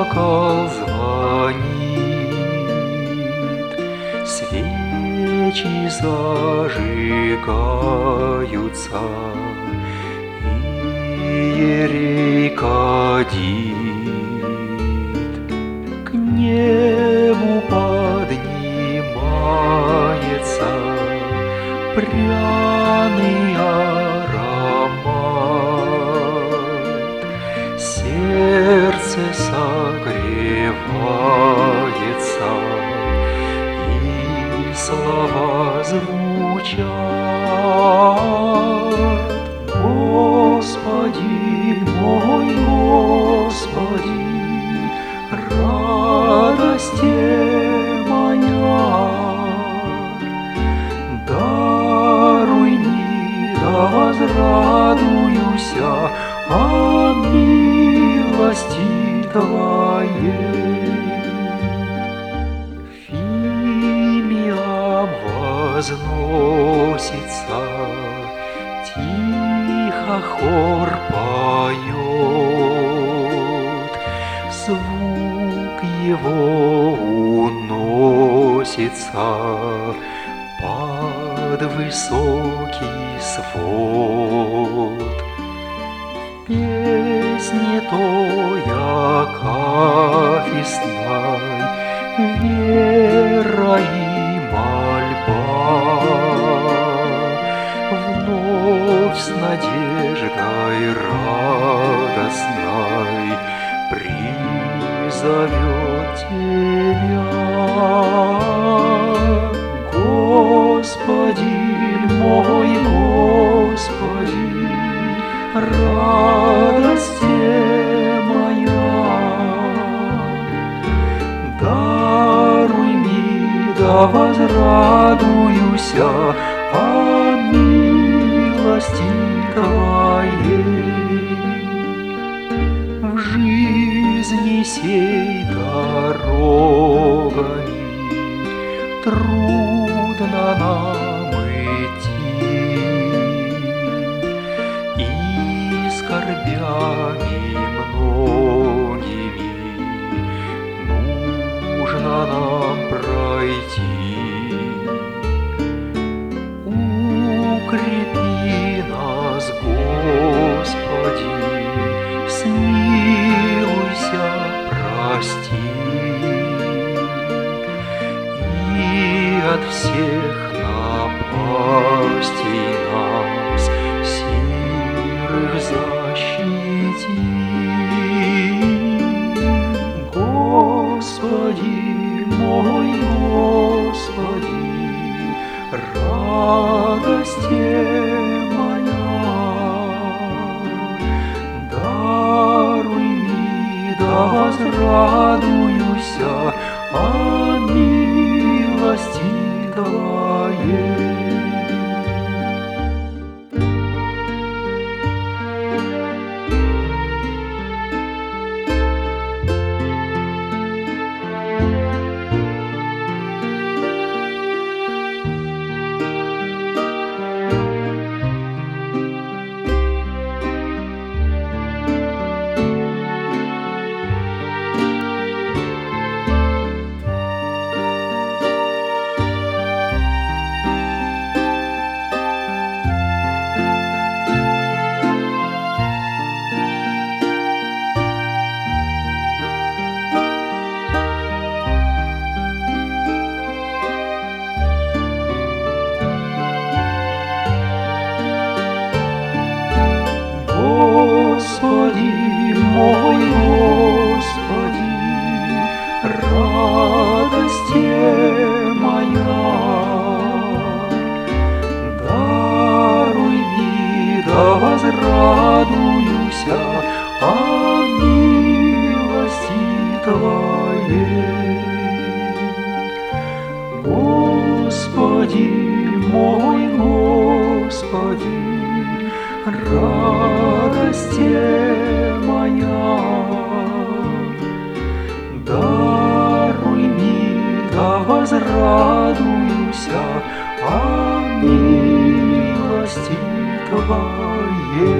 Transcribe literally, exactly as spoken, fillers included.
колокол звонит, свечи зажигаются, иерей кадит, к небу поднимается пряный аромат, сердце согревается, и слова звучат: Господи мой, Господи, радости моя, даруй мне, да возрадуюся о милости Твоей. Фимиам возносится, тихо хор поет, звук его уносится под высокий свод. В песне той акафистной вера и мольба, вновь с надеждой радостной призовет Тебя. Господи мой, Господи, радости моя, даруй мне, да возрадуюся о милости Твоей. В жизни сей дорогами трудно нам идти, и скорбями многими нужно нам пройти. Укрепи нас, Господи, смилуйся, прости, и от всех напастей нас сирых защити. Господи мой, Господи, радости моя, даруй мне, да возрадуюся о милости Твоей. Господи мой, Господи, радости моя, даруй мне, да возрадуюся о милости Твоей. Господи мой, Господи, радости моя, даруй мне, да возрадуюся о милости Твоей.